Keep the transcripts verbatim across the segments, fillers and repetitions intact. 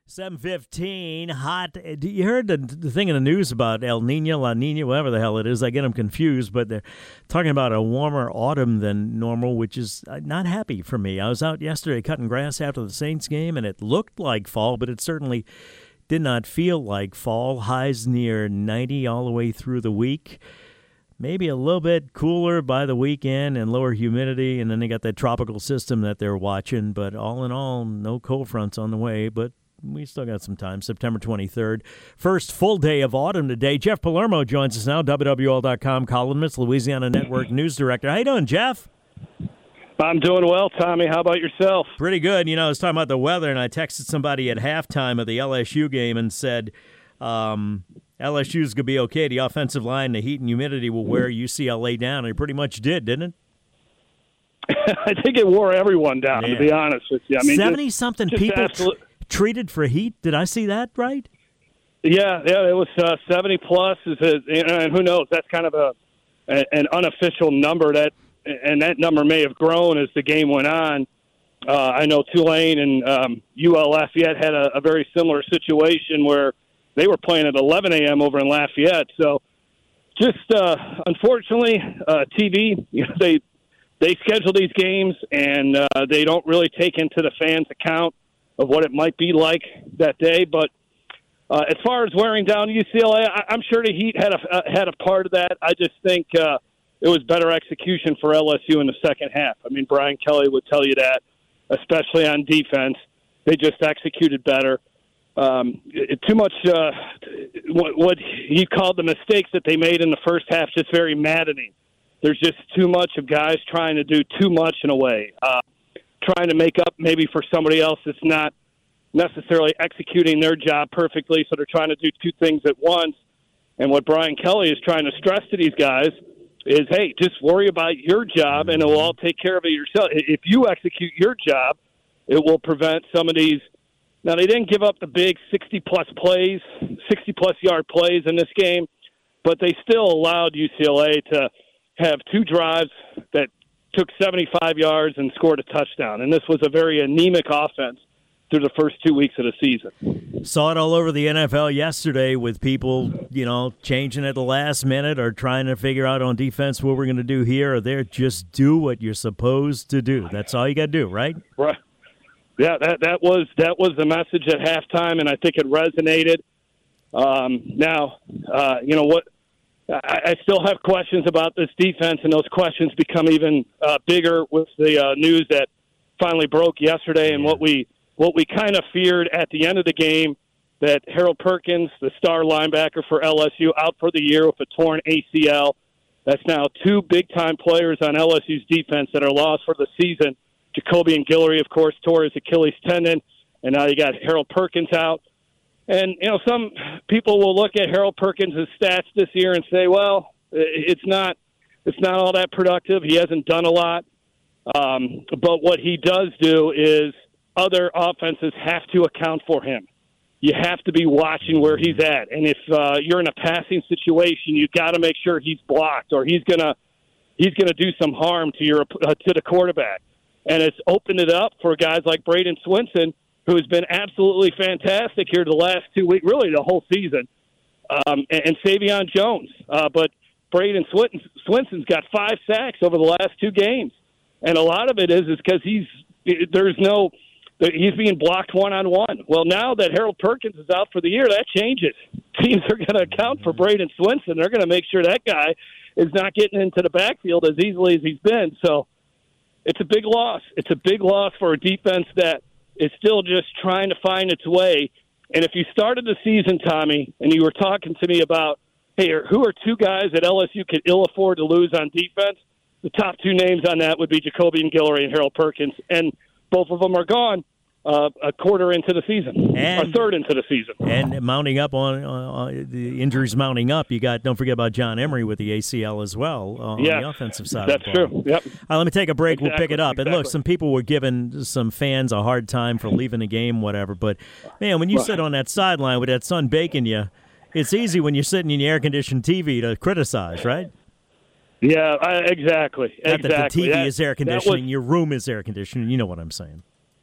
seven fifteen, hot. You heard the, the thing in the news about El Nino, La Nina, whatever the hell it is. I get them confused, but they're talking about a warmer autumn than normal, which is not happy for me. I was out yesterday cutting grass after the Saints game, and it looked like fall, but it certainly did not feel like fall. Highs near ninety all the way through the week. Maybe a little bit cooler by the weekend and lower humidity, and then they got that tropical system that they're watching. But all in all, no cold fronts on the way, but we still got some time. September twenty-third. First full day of autumn today. Jeff Palermo joins us now, W W L dot com columnist, Louisiana Network news director. How you doing, Jeff? I'm doing well, Tommy. How about yourself? Pretty good. You know, I was talking about the weather, and I texted somebody at halftime of the L S U game and said um, L S U's going to be okay. The offensive line, the heat and humidity will wear U C L A down. And it pretty much did, didn't it? I think it wore everyone down, yeah. to be honest with you. I mean, seventy-something people absolute... tr- treated for heat. Did I see that right? Yeah, yeah, it was uh, seventy plus. Is a, and who knows? That's kind of a an unofficial number that, and that number may have grown as the game went on. Uh, I know Tulane and um, U L Lafayette had a, a very similar situation where they were playing at eleven a.m. over in Lafayette. So, just uh, unfortunately, uh, T V, you know, they they schedule these games and uh, they don't really take into the fans' account of what it might be like that day. But uh, as far as wearing down U C L A, I, I'm sure the Heat had a uh, had a part of that. I just think uh, it was better execution for L S U in the second half. I mean, Brian Kelly would tell you that, especially on defense. They just executed better. Um, it, too much, uh, what, what he called the mistakes that they made in the first half, just very maddening. There's just too much of guys trying to do too much in a way, uh, trying to make up maybe for somebody else that's not necessarily executing their job perfectly, so they're trying to do two things at once. And what Brian Kelly is trying to stress to these guys is, hey, just worry about your job, and it will all take care of it yourself. If you execute your job, it will prevent some of these. Now, they didn't give up the big sixty-plus plays, sixty-plus yard plays in this game, but they still allowed U C L A to have two drives that took seventy-five yards and scored a touchdown. And this was a very anemic offense through the first two weeks of the season. Saw it all over the N F L yesterday with people, you know, changing at the last minute or trying to figure out on defense what we're going to do here or there. Just do what you're supposed to do. That's all you got to do, right? Right. Yeah, that that was that was the message at halftime, and I think it resonated. Um, now, uh, you know what? I, I still have questions about this defense, and those questions become even uh, bigger with the uh, news that finally broke yesterday, and what we what we kind of feared at the end of the game, that Harold Perkins, the star linebacker for L S U, out for the year with a torn A C L. That's now two big-time players on L S U's defense that are lost for the season. Jacoby and Guillory, of course, tore his Achilles tendon, and now you got Harold Perkins out. And, you know, some people will look at Harold Perkins' stats this year and say, well, it's not it's not all that productive. He hasn't done a lot. Um, but what he does do is other offenses have to account for him. You have to be watching where he's at. And if uh, you're in a passing situation, you've got to make sure he's blocked or he's going to he's gonna do some harm to your uh, to the quarterback. And it's opened it up for guys like Braden Swinson, who has been absolutely fantastic here the last two weeks, really the whole season, um, and, and Savion Jones. Uh, but Braden Swinson, Swinson's got five sacks over the last two games. And a lot of it is is because he's there's no he's being blocked one-on-one. Well, now that Harold Perkins is out for the year, that changes. Teams are going to account for Braden Swinson. They're going to make sure that guy is not getting into the backfield as easily as he's been. So, it's a big loss. It's a big loss for a defense that is still just trying to find its way. And if you started the season, Tommy, and you were talking to me about, hey, who are two guys that L S U could ill afford to lose on defense, the top two names on that would be Jacoby and Guillory and Harold Perkins. And both of them are gone uh, a quarter into the season, and, a third into the season. And mounting up on uh, the injuries mounting up, you got, don't forget about John Emery with the A C L as well uh, yeah, on the offensive side that's of the ball. True. Yep. All right, let me take a break. Exactly, we'll pick it up. exactly. And look, some people were giving some fans a hard time for leaving the game, whatever. But, man, when you well, sit on that sideline with that sun baking you, it's easy when you're sitting in your air-conditioned T V to criticize, right? Yeah, I, exactly. Not exactly. that the T V that, is air conditioning, was, your room is air conditioning. You know what I'm saying.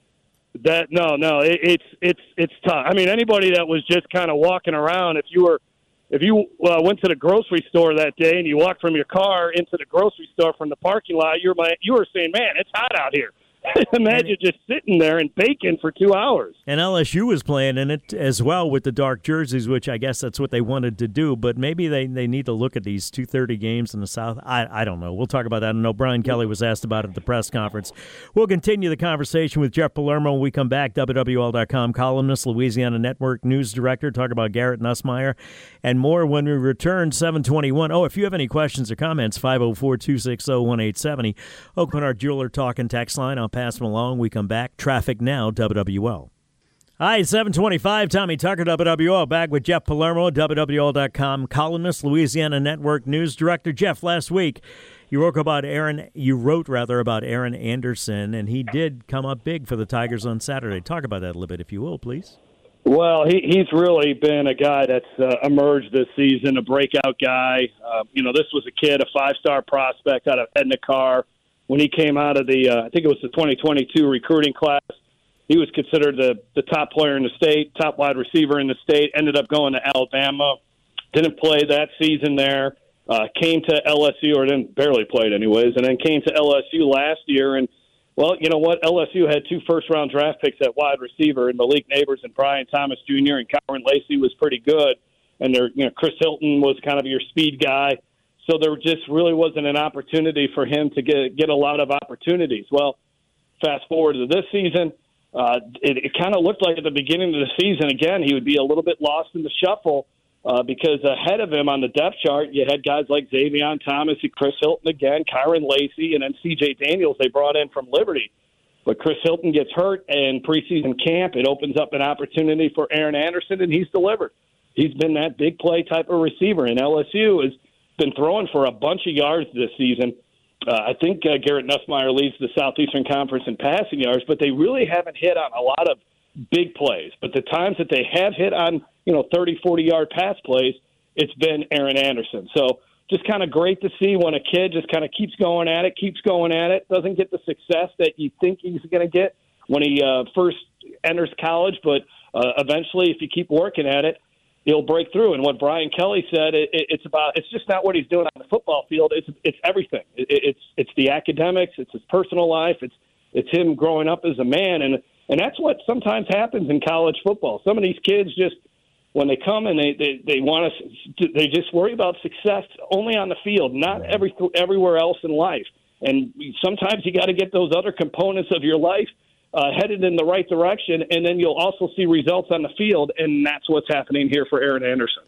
That no, no, it, it's it's it's tough. I mean, anybody that was just kind of walking around, if you were, if you uh, went to the grocery store that day and you walked from your car into the grocery store from the parking lot, you're you were saying, "Man, it's hot out here." Imagine just sitting there and baking for two hours. And L S U was playing in it as well with the dark jerseys, which I guess that's what they wanted to do. But maybe they, they need to look at these two thirty games in the South. I, I don't know. We'll talk about that. I know Brian Kelly was asked about it at the press conference. We'll continue the conversation with Jeff Palermo when we come back. W W L dot com columnist, Louisiana Network news director, talk about Garrett Nussmeier and more when we return, seven twenty-one. Oh, if you have any questions or comments, five oh four, two six oh, one eight seven oh. Oak Menard Jeweler talk and text line. I'll pass them along. We come back. Traffic now, W W L. Hi, seven twenty-five. Tommy Tucker, W W L, back with Jeff Palermo, W W L dot com columnist, Louisiana Network news director. Jeff, last week you wrote about Aaron. You wrote rather about Aaron Anderson, and he did come up big for the Tigers on Saturday. Talk about that a little bit, if you will, please. Well, he, he's really been a guy that's uh, emerged this season, a breakout guy. Uh, you know, this was a kid, a five-star prospect out of Edna Carr. When he came out of the, uh, I think it was the twenty twenty-two recruiting class, he was considered the, the top player in the state, top wide receiver in the state, ended up going to Alabama, didn't play that season there, uh, came to L S U, or didn't barely played anyways, and then came to L S U last year. And, well, you know what? L S U had two first-round draft picks at wide receiver, and Malik Neighbors and Brian Thomas Junior, and Kyron Lacey was pretty good. And there, you know, Chris Hilton was kind of your speed guy. So there just really wasn't an opportunity for him to get get a lot of opportunities. Well, fast forward to this season, uh, it, it kind of looked like at the beginning of the season, again, he would be a little bit lost in the shuffle uh, because ahead of him on the depth chart, you had guys like Xavion Thomas, Chris Hilton again, Kyron Lacey, and then C J Daniels they brought in from Liberty. But Chris Hilton gets hurt in preseason camp. It opens up an opportunity for Aaron Anderson, and he's delivered. He's been that big play type of receiver, and L S U is been throwing for a bunch of yards this season. Uh, I think uh, Garrett Nussmeier leads the Southeastern Conference in passing yards, but they really haven't hit on a lot of big plays. But the times that they have hit on, you know, thirty, forty-yard pass plays, it's been Aaron Anderson. So just kind of great to see when a kid just kind of keeps going at it, keeps going at it, doesn't get the success that you think he's going to get when he uh, first enters college, but uh, eventually if you keep working at it, he'll break through. And what Brian Kelly said, it, it, it's about, it's just not what he's doing on the football field. It's, it's everything. It, it's, it's the academics. It's his personal life. It's, it's him growing up as a man. And, and that's what sometimes happens in college football. Some of these kids just, when they come and they, they, they want to, they just worry about success only on the field, not every, everywhere else in life. And sometimes you got to get those other components of your life Uh, headed in the right direction, and then you'll also see results on the field, and that's what's happening here for Aaron Anderson.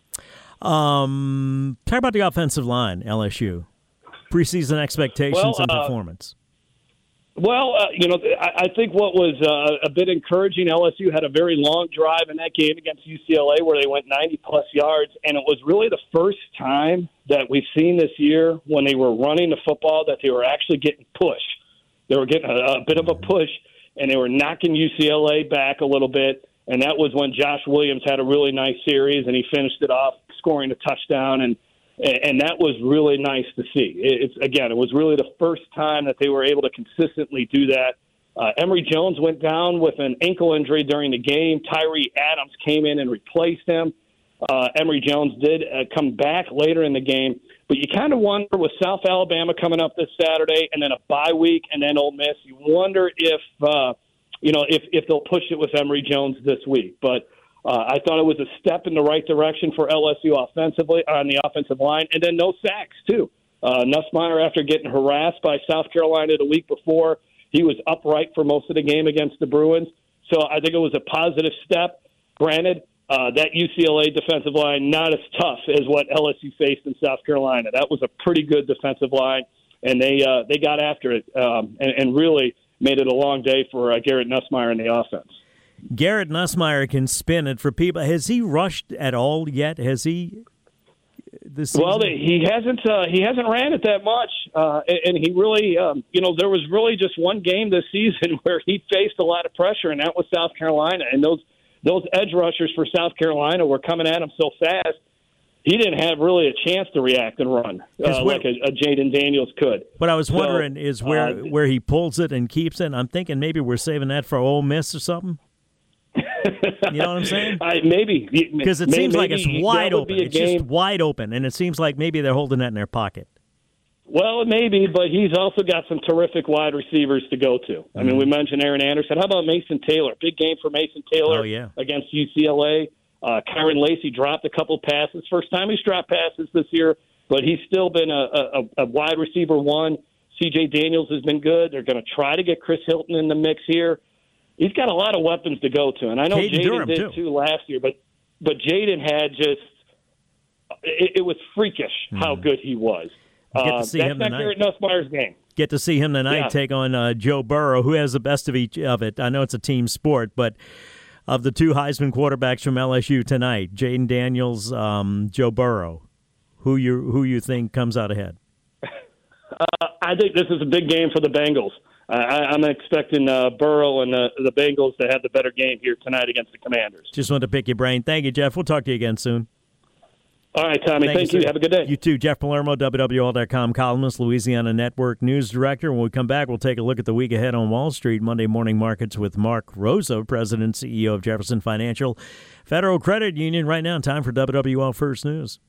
Um, talk about the offensive line, L S U. Preseason expectations well, and uh, performance. Well, uh, you know, I, I think what was uh, a bit encouraging, L S U had a very long drive in that game against U C L A where they went ninety-plus yards, and it was really the first time that we've seen this year when they were running the football that they were actually getting push. They were getting a, a bit of a push, and they were knocking U C L A back a little bit, and that was when Josh Williams had a really nice series, and he finished it off scoring a touchdown, and and that was really nice to see. It's again, it was really the first time that they were able to consistently do that. Uh, Emory Jones went down with an ankle injury during the game. Tyree Adams came in and replaced him. Uh, Emory Jones did uh, come back later in the game, but you kind of wonder with South Alabama coming up this Saturday and then a bye week and then Ole Miss, you wonder if, uh, you know, if, if they'll push it with Emory Jones this week. But uh, I thought it was a step in the right direction for L S U offensively on the offensive line, and then no sacks too. Uh, Nussmeier, after getting harassed by South Carolina the week before, he was upright for most of the game against the Bruins. So I think it was a positive step. Granted, Uh, that U C L A defensive line, not as tough as what L S U faced in South Carolina. That was a pretty good defensive line, and they uh, they got after it um, and, and really made it a long day for uh, Garrett Nussmeier in the offense. Garrett Nussmeier can spin it for people. Has he rushed at all yet? Has he? This season? Well, he hasn't. Uh, he hasn't ran it that much, uh, and, and he really, um, you know, there was really just one game this season where he faced a lot of pressure, and that was South Carolina, and those. Those edge rushers for South Carolina were coming at him so fast he didn't have really a chance to react and run uh, where, like a, a Jaden Daniels could. What I was so, wondering is where uh, where he pulls it and keeps it. I'm thinking maybe we're saving that for Ole Miss or something. You know what I'm saying? I, maybe because it maybe, seems like it's wide open. It's game. just wide open, and it seems like maybe they're holding that in their pocket. Well, maybe, but he's also got some terrific wide receivers to go to. I mean, we mentioned Aaron Anderson. How about Mason Taylor? Big game for Mason Taylor oh, yeah. against U C L A. Uh, Kyron Lacey dropped a couple passes. First time he's dropped passes this year, but he's still been a, a, a wide receiver one. C J Daniels has been good. They're going to try to get Chris Hilton in the mix here. He's got a lot of weapons to go to, and I know Caden Jaden Durham, did too. too last year, but but Jaden had just it, it was freakish mm. how good he was. Get to uh, see that's him not tonight. Garrett Nussmeier's game. Get to see him tonight yeah. take on uh, Joe Burrow, who has the best of each of it. I know it's a team sport, but of the two Heisman quarterbacks from L S U tonight, Jaden Daniels, um, Joe Burrow, who you who you think comes out ahead? Uh, I think this is a big game for the Bengals. Uh, I, I'm expecting uh, Burrow and the, the Bengals to have the better game here tonight against the Commanders. Just wanted to pick your brain. Thank you, Jeff. We'll talk to you again soon. All right, Tommy. Thank, Thank you. you. Have a good day. You too. Jeff Palermo, W W L dot com columnist, Louisiana Network news director. When we come back, we'll take a look at the week ahead on Wall Street. Monday morning markets with Mark Rosa, President and C E O of Jefferson Financial Federal Credit Union. Right now, time for W W L First News.